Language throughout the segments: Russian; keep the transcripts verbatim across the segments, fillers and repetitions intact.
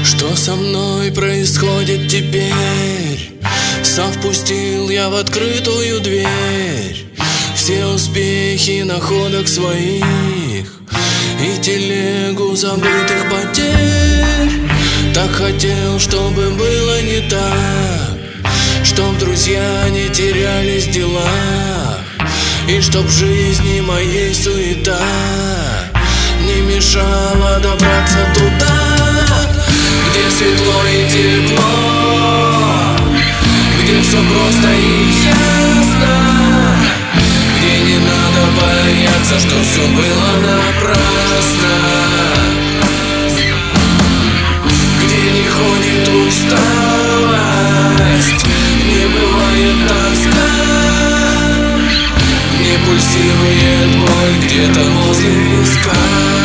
Что со мной происходит теперь? Сам впустил я в открытую дверь все успехи находок своих и телегу забытых потерь. Так хотел, чтобы было не так, чтоб друзья не терялись в делах, и чтоб в жизни моей суета не мешала добраться туда, где светло и тепло, где все просто и ясно, где не надо бояться, что все было напрасно, где не ходит усталость, не бывает тоска, не пульсирует боль где-то возле виска.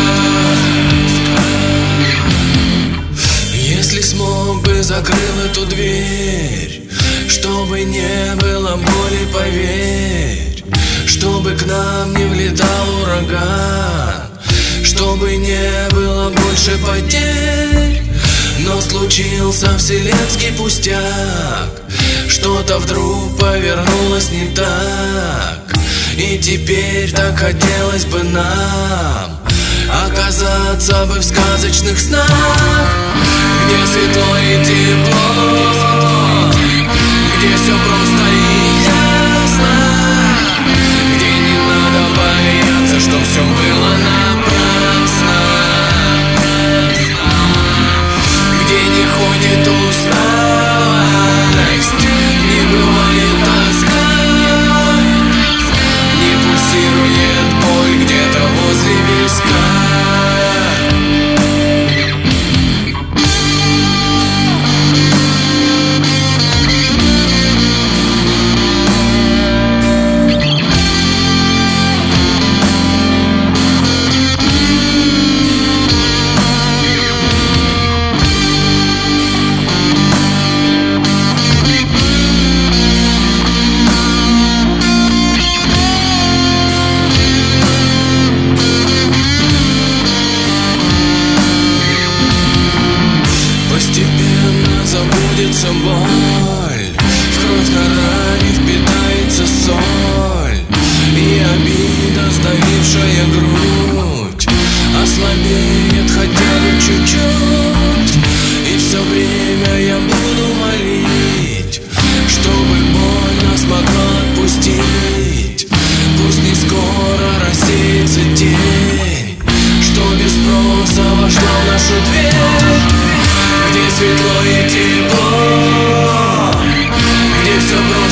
Если смог бы, закрыл эту дверь, чтобы не было боли, поверь, чтобы к нам не влетал ураган, чтобы не было больше потерь. Но случился вселенский пустяк, что-то вдруг повернулось не так, и теперь так хотелось бы нам оказаться бы в сказочных снах, где светло и тепло, где все просто и ясно, где не надо бояться, что все было напрасно, где не ходит усталость, не бывает тоска, не пульсирует боль где-то возле виска. Постепенно забудется боль, в кровь на ране впитается соль, и обида, сдавившая грудь, ослабеет хотя бы чуть-чуть. И все время я буду молить, чтобы боль нас могла отпустить. Пусть не скоро рассеется тень, что без спроса вошла в нашу дверь, где светло и тепло, где все просто